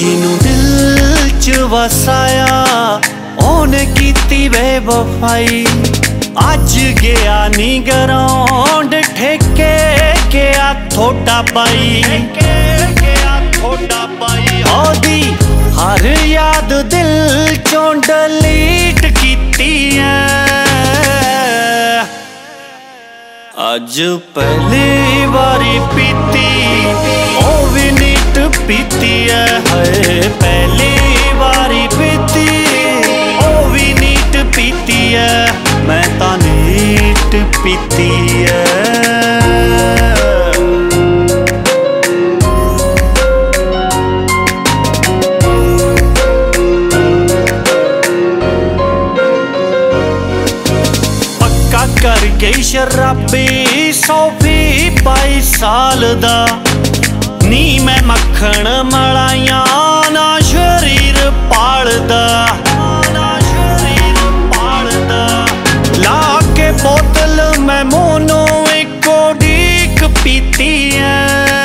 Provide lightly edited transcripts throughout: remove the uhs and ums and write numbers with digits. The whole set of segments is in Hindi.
जिन्नू दिल च वसाया ओने कीती बेवफाई। अज गया नी ग्राउंड ठेके गया थोड़ा पाई। ओदी हर याद दिल चों डिलीट कीती है। अज पहली बारी पीती ओ भी नीट पीती है। पहली बारी पीती ओ भी नीट पीती है। मैं तां नीट पीती है। कर गई शराबी 122 साल दा। नी मैं मक्खन मलाइया ना शरीर पालदा। ला के बोतल मैं मोनो एको डीक पीती है।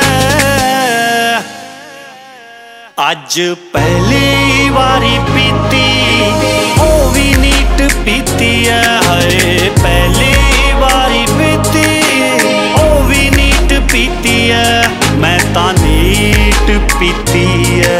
अज पहली बारी पीती ओ भी नीट पीती है। पहली बारी पीती ओ भी नीट पीती है। मैं तां नीट पीती है।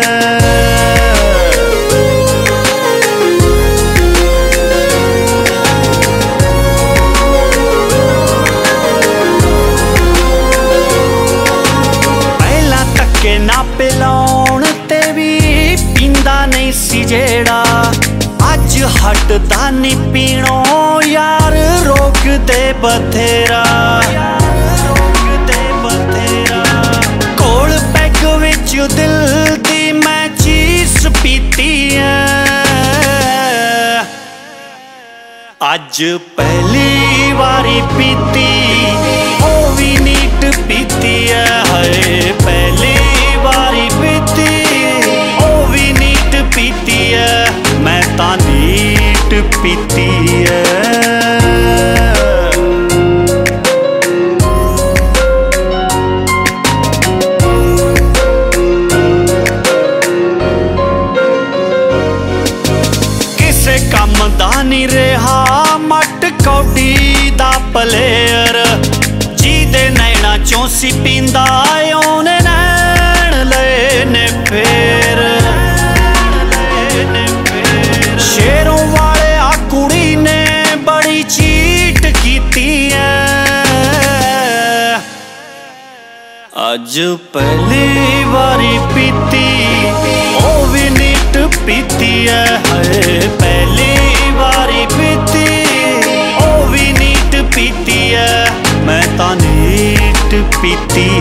पहला धक्के ना पिलाउण ते भी पींदा नहीं सी जेड़ा। अज हटदा नी पीणो यार रोक दे बथेरा। कोल पैग विच दिल दी मैं चीज पीती है। अज पहली बारी पीती ओ भी नीट पीती है। पहली बारी पीती ओ भी नीट पीती है। मैं तां नीट पीती है। किसे कम दा नहीं रहा मट कौडी दा प्लेयर। जीदे नैना चों सी पींदा ओने नैन लेने फेर। शेरों वाले आ कुड़ी ने बड़ी चीट कीती है। अज पहली बारी पीती ओ भी नीट पीती है। पहली बारी पीती ओ भी नीट पीती है। मैं तां नीट पीती